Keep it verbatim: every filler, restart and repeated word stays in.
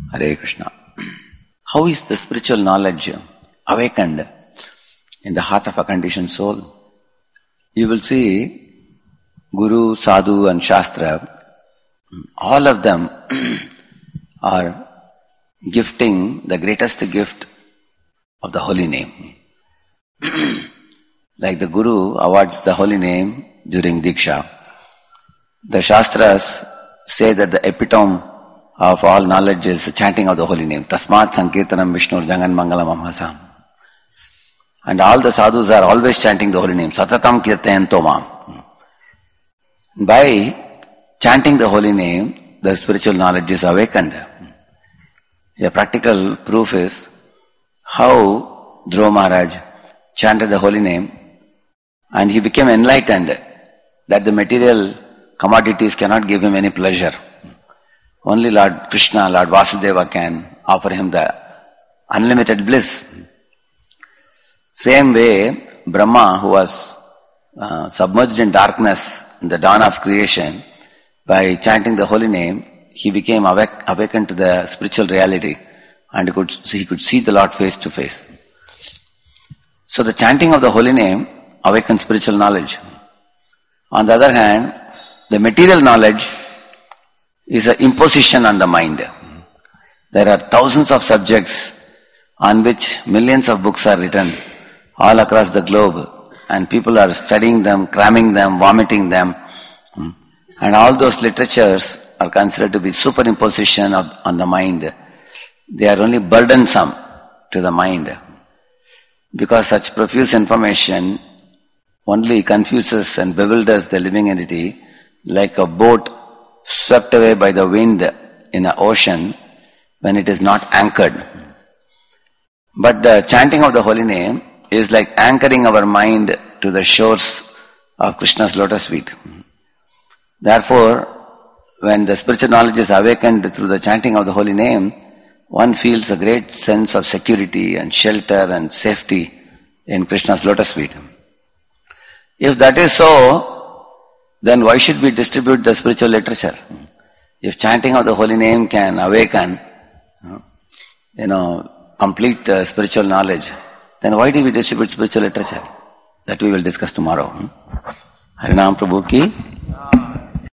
Hare Krishna. How is the spiritual knowledge awakened in the heart of a conditioned soul? You will see Guru, Sadhu and Shastra, all of them are gifting the greatest gift of the holy name. Like the Guru awards the holy name during Diksha. The Shastras say that the epitome of all knowledge is the chanting of the holy name. Tasmat Sankirtanam Vishnur Jangan Mangalam Amhasam. And all the sadhus are always chanting the holy name. Satatam Kirtayanto Mam. By chanting the holy name, the spiritual knowledge is awakened. A practical proof is how Dhruva Maharaj chanted the holy name and he became enlightened that the material commodities cannot give him any pleasure. Only Lord Krishna, Lord Vasudeva can offer him the unlimited bliss. Same way, Brahma, who was uh, submerged in darkness in the dawn of creation, by chanting the holy name, he became awake, awakened to the spiritual reality and he could, he could see the Lord face to face. So the chanting of the holy name awakens spiritual knowledge. On the other hand, the material knowledge is an imposition on the mind. There are thousands of subjects on which millions of books are written all across the globe and people are studying them, cramming them, vomiting them. And all those literatures are considered to be superimposition of, on the mind. They are only burdensome to the mind. Because such profuse information only confuses and bewilders the living entity like a boat swept away by the wind in an ocean when it is not anchored. But the chanting of the holy name is like anchoring our mind to the shores of Krishna's lotus feet. Therefore, when the spiritual knowledge is awakened through the chanting of the holy name, one feels a great sense of security and shelter and safety in Krishna's lotus feet. If that is so, then why should we distribute the spiritual literature? If chanting of the holy name can awaken, you know, complete uh, spiritual knowledge, then why do we distribute spiritual literature? That we will discuss tomorrow. Harinam Prabhu ki